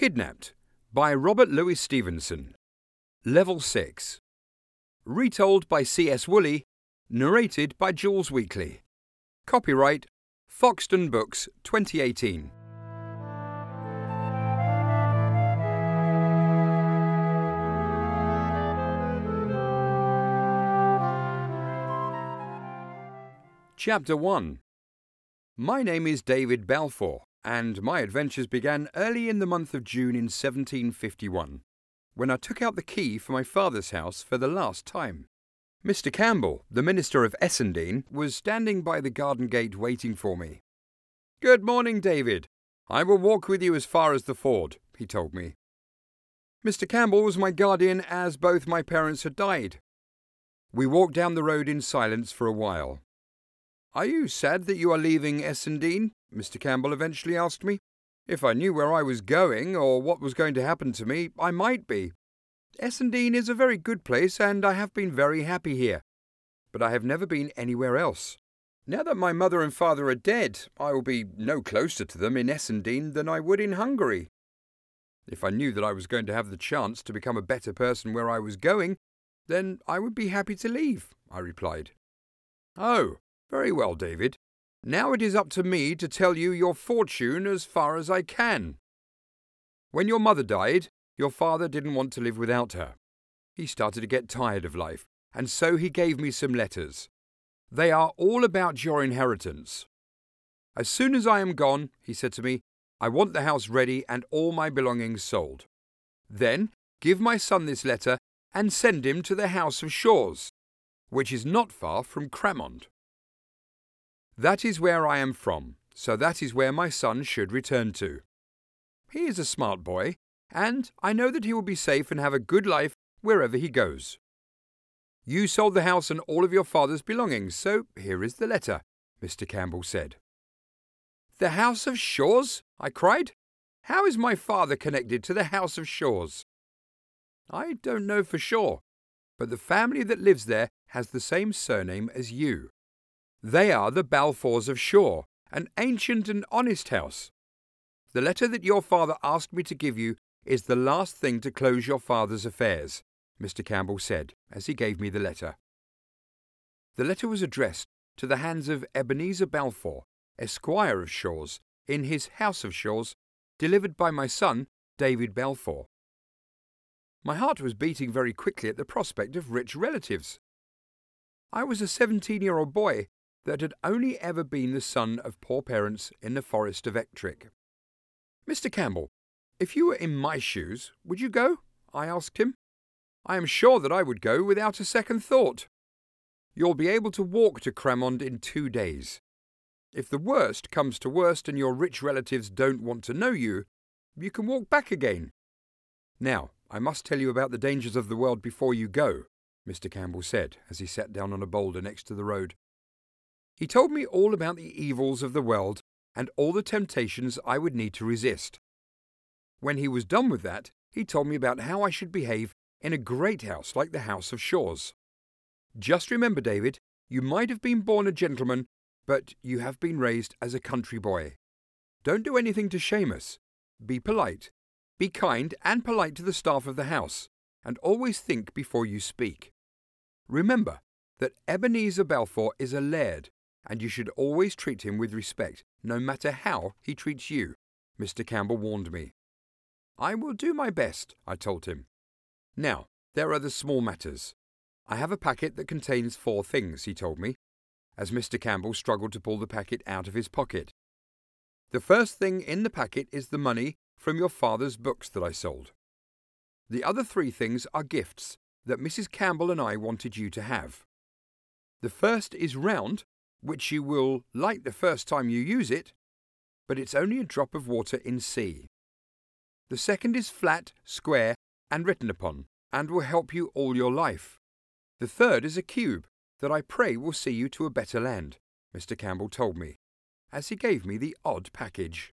Kidnapped by Robert Louis Stevenson. Level 6. Retold by C.S. Woolley. Narrated by Jules Weekly. Copyright Foxton Books 2018. Chapter 1. My name is David Balfour, and my adventures began early in the month of June in 1751, when I took out the key for my father's house for the last time. Mr. Campbell, the minister of Essendine, was standing by the garden gate waiting for me. "Good morning, David. I will walk with you as far as the ford," he told me. Mr. Campbell was my guardian as both my parents had died. We walked down the road in silence for a while. "Are you sad that you are leaving Essendine?" Mr. Campbell eventually asked me. If I knew where I was going or what was going to happen to me, I might be. Essendine is a very good place and I have been very happy here, but I have never been anywhere else. Now that my mother and father are dead, I will be no closer to them in Essendine than I would in Hungary. If I knew that I was going to have the chance to become a better person where I was going, then I would be happy to leave, I replied. "Oh, very well, David. Now it is up to me to tell you your fortune as far as I can. When your mother died, your father didn't want to live without her. He started to get tired of life, and so he gave me some letters. They are all about your inheritance. As soon as I am gone, he said to me, I want the house ready and all my belongings sold. Then give my son this letter and send him to the House of Shaws, which is not far from Cramond. That is where I am from, so that is where my son should return to. He is a smart boy, and I know that he will be safe and have a good life wherever he goes. You sold the house and all of your father's belongings, so here is the letter," Mr. Campbell said. "The House of Shaws?" I cried. "How is my father connected to the House of Shaws?" "I don't know for sure, but the family that lives there has the same surname as you. They are the Balfours of Shaw, an ancient and honest house. The letter that your father asked me to give you is the last thing to close your father's affairs," Mr. Campbell said as he gave me the letter. The letter was addressed to the hands of Ebenezer Balfour, Esquire of Shaws, in his House of Shaws, delivered by my son, David Balfour. My heart was beating very quickly at the prospect of rich relatives. I was a 17-year-old boy that had only ever been the son of poor parents in the forest of Ettrick. "Mr. Campbell, if you were in my shoes, would you go?" I asked him. "I am sure that I would go without a second thought. You'll be able to walk to Cramond in 2 days. If the worst comes to worst and your rich relatives don't want to know you, you can walk back again. Now, I must tell you about the dangers of the world before you go," Mr. Campbell said as he sat down on a boulder next to the road. He told me all about the evils of the world and all the temptations I would need to resist. When he was done with that, he told me about how I should behave in a great house like the House of Shaws. "Just remember, David, you might have been born a gentleman, but you have been raised as a country boy. Don't do anything to shame us. Be polite. Be kind and polite to the staff of the house, and always think before you speak. Remember that Ebenezer Balfour is a laird, and you should always treat him with respect, no matter how he treats you," Mr. Campbell warned me. "I will do my best," I told him. "Now, there are the small matters. I have a packet that contains 4 things," he told me, as Mr. Campbell struggled to pull the packet out of his pocket. "The first thing in the packet is the money from your father's books that I sold. The other 3 things are gifts that Mrs. Campbell and I wanted you to have. The first is round, which you will like the first time you use it, but it's only a drop of water in sea. The second is flat, square, and written upon, and will help you all your life. The third is a cube that I pray will see you to a better land," Mr. Campbell told me, as he gave me the odd package.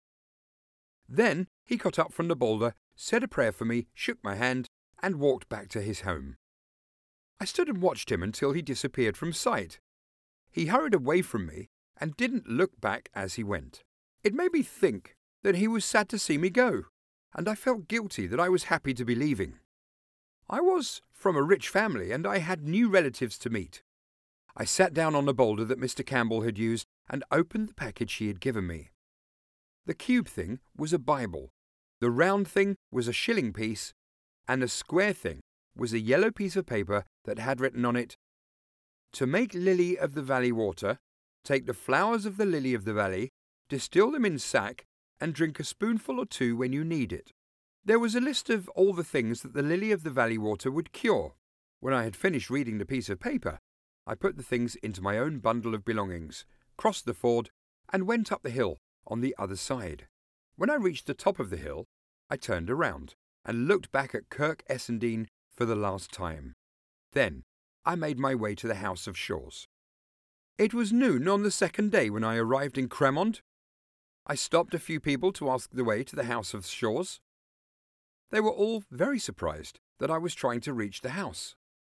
Then he got up from the boulder, said a prayer for me, shook my hand, and walked back to his home. I stood and watched him until he disappeared from sight. He hurried away from me and didn't look back as he went. It made me think that he was sad to see me go, and I felt guilty that I was happy to be leaving. I was from a rich family, and I had new relatives to meet. I sat down on the boulder that Mr. Campbell had used and opened the package he had given me. The cube thing was a Bible, the round thing was a shilling piece, and the square thing was a yellow piece of paper that had written on it, "To make lily of the valley water, take the flowers of the lily of the valley, distill them in sack, and drink a spoonful or two when you need it." There was a list of all the things that the lily of the valley water would cure. When I had finished reading the piece of paper, I put the things into my own bundle of belongings, crossed the ford, and went up the hill on the other side. When I reached the top of the hill, I turned around and looked back at Kirk Essendine for the last time. Then I made my way to the House of Shaws. It was noon on the second day when I arrived in Cremont. I stopped a few people to ask the way to the House of Shaws. They were all very surprised that I was trying to reach the house.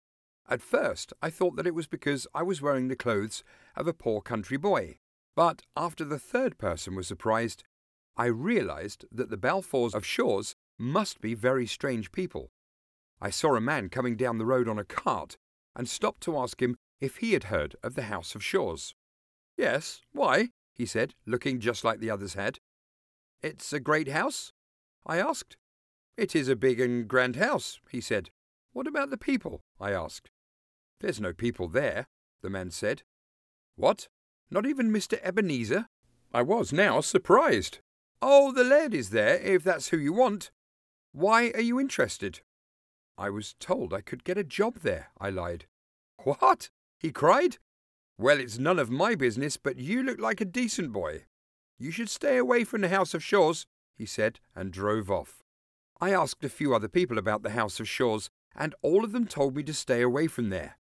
At first, I thought that it was because I was wearing the clothes of a poor country boy. But after the third person was surprised, I realized that the Balfours of Shaws must be very strange people. I saw a man coming down the road on a cart and stopped to ask him if he had heard of the House of Shaws. "Yes, why?" he said, looking just like the others had. "It's a great house?" I asked. "It is a big and grand house," he said. "What about the people?" I asked. "There's no people there," the man said. "What? Not even Mr. Ebenezer?" I was now surprised. "Oh, the laird is there, if that's who you want. Why are you interested?" "I was told I could get a job there," I lied. "What?" he cried. "Well, it's none of my business, but you look like a decent boy. You should stay away from the House of Shaws," he said, and drove off. I asked a few other people about the House of Shaws, and all of them told me to stay away from there.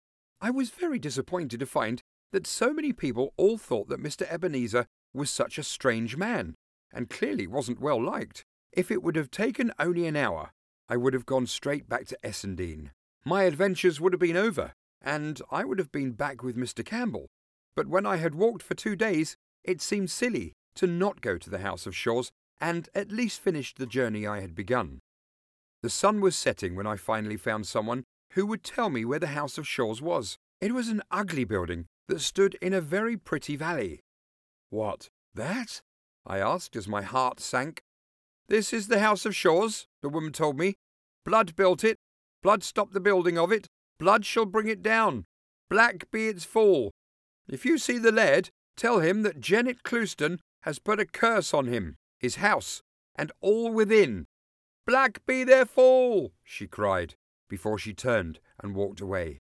I was very disappointed to find that so many people all thought that Mr. Ebenezer was such a strange man, and clearly wasn't well liked. If it would have taken only an hour, I would have gone straight back to Essendine. My adventures would have been over, and I would have been back with Mr. Campbell. But when I had walked for 2 days, it seemed silly to not go to the House of Shaws and at least finish the journey I had begun. The sun was setting when I finally found someone who would tell me where the House of Shaws was. It was an ugly building that stood in a very pretty valley. "What, that?" I asked as my heart sank. "This is the House of Shaws," the woman told me. "Blood built it. Blood stopped the building of it. Blood shall bring it down. Black be its fall. If you see the laird, tell him that Jennet Clouston has put a curse on him, his house, and all within. Black be their fall," she cried, before she turned and walked away.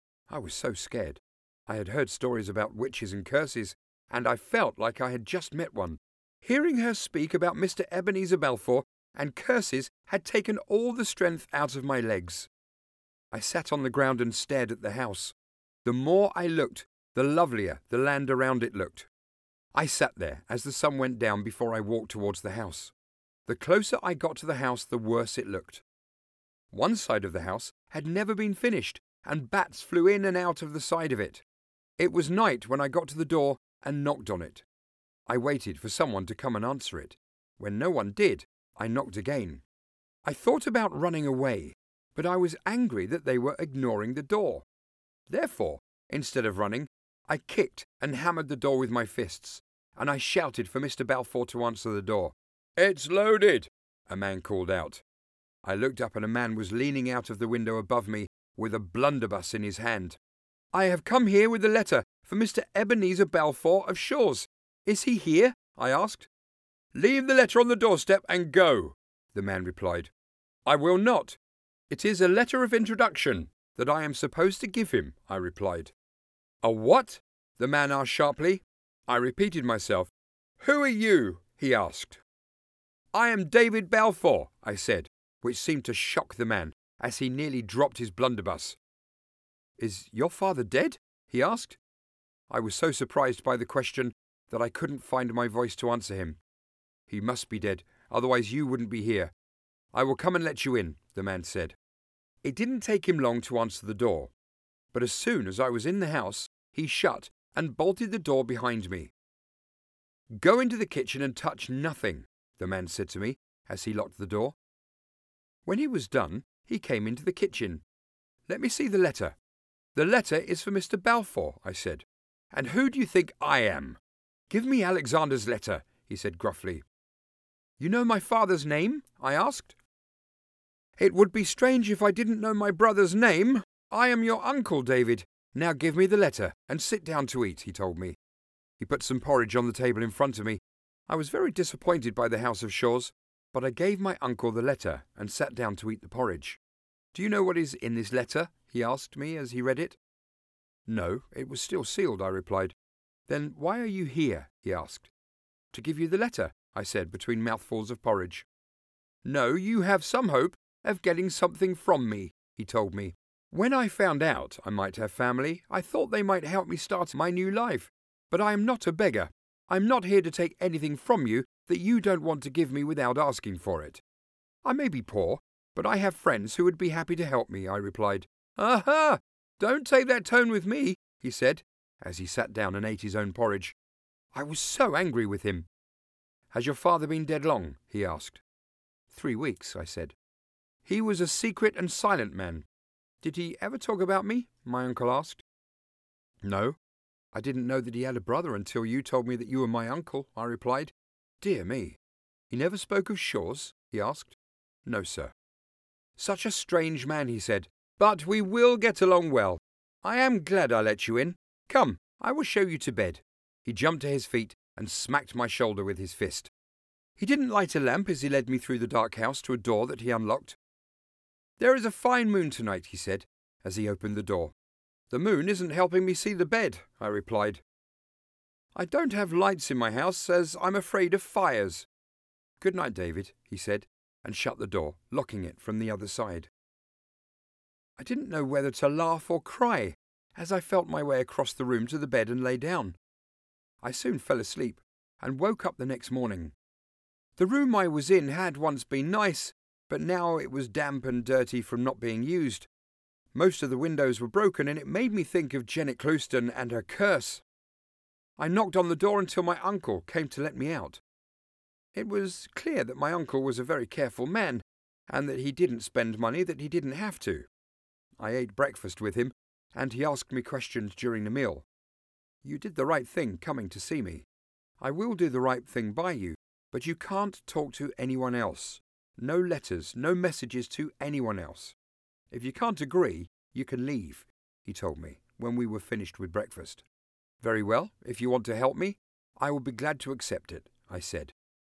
I was so scared. I had heard stories about witches and curses, and I felt like I had just met one. Hearing her speak about Mr. Ebenezer Balfour and curses had taken all the strength out of my legs. I sat on the ground and stared at the house. The more I looked, the lovelier the land around it looked. I sat there as the sun went down before I walked towards the house. The closer I got to the house, the worse it looked. One side of the house had never been finished, and bats flew in and out of the side of it. It was night when I got to the door and knocked on it. I waited for someone to come and answer it. When no one did, I knocked again. I thought about running away, but I was angry that they were ignoring the door. Therefore, instead of running, I kicked and hammered the door with my fists, and I shouted for Mr. Balfour to answer the door. "It's loaded," a man called out. I looked up and a man was leaning out of the window above me with a blunderbuss in his hand. "I have come here with a letter for Mr. Ebenezer Balfour of Shaws. Is he here?" I asked. "Leave the letter on the doorstep and go," the man replied. "I will not. It is a letter of introduction that I am supposed to give him," I replied. "A what?" the man asked sharply. I repeated myself. "Who are you?" he asked. "I am David Balfour," I said, which seemed to shock the man, as he nearly dropped his blunderbuss. "Is your father dead?" he asked. I was so surprised by the question that I couldn't find my voice to answer him. "He must be dead, otherwise you wouldn't be here. I will come and let you in," the man said. It didn't take him long to answer the door, but as soon as I was in the house, he shut and bolted the door behind me. "Go into the kitchen and touch nothing," the man said to me, as he locked the door. When he was done, he came into the kitchen. "Let me see the letter." "The letter is for Mr. Balfour," I said. "And who do you think I am?" "Give me Alexander's letter," he said gruffly. "You know my father's name?" I asked. "It would be strange if I didn't know my brother's name. I am your uncle, David. Now give me the letter and sit down to eat," he told me. He put some porridge on the table in front of me. I was very disappointed by the House of Shaws, but I gave my uncle the letter and sat down to eat the porridge. "Do you know what is in this letter?" he asked me as he read it. "No, it was still sealed," I replied. "Then why are you here?" he asked. "To give you the letter," I said between mouthfuls of porridge. "No, you have some hope of getting something from me," he told me. "When I found out I might have family, I thought they might help me start my new life. But I am not a beggar. I'm not here to take anything from you that you don't want to give me without asking for it. I may be poor, but I have friends who would be happy to help me," I replied. "Aha! Don't take that tone with me," he said, as he sat down and ate his own porridge. I was so angry with him. "Has your father been dead long?" he asked. 3 weeks, I said. "He was a secret and silent man. Did he ever talk about me?" my uncle asked. "No. I didn't know that he had a brother until you told me that you were my uncle," I replied. "Dear me. He never spoke of Shaws?" he asked. "No, sir." "Such a strange man," he said. "But we will get along well. I am glad I let you in. Come, I will show you to bed." He jumped to his feet and smacked my shoulder with his fist. He didn't light a lamp as he led me through the dark house to a door that he unlocked. "There is a fine moon tonight," he said, as he opened the door. "The moon isn't helping me see the bed," I replied. "I don't have lights in my house as I'm afraid of fires." "Good night, David," he said, and shut the door, locking it from the other side. I didn't know whether to laugh or cry as I felt my way across the room to the bed and lay down. I soon fell asleep and woke up the next morning. The room I was in had once been nice, but now it was damp and dirty from not being used. Most of the windows were broken, and it made me think of Janet Clouston and her curse. I knocked on the door until my uncle came to let me out. It was clear that my uncle was a very careful man, and that he didn't spend money that he didn't have to. I ate breakfast with him, and he asked me questions during the meal. "You did the right thing coming to see me. I will do the right thing by you, but you can't talk to anyone else. No letters, no messages to anyone else. If you can't agree, you can leave," he told me when we were finished with breakfast. "Very well, if you want to help me, I will be glad to accept it," I said.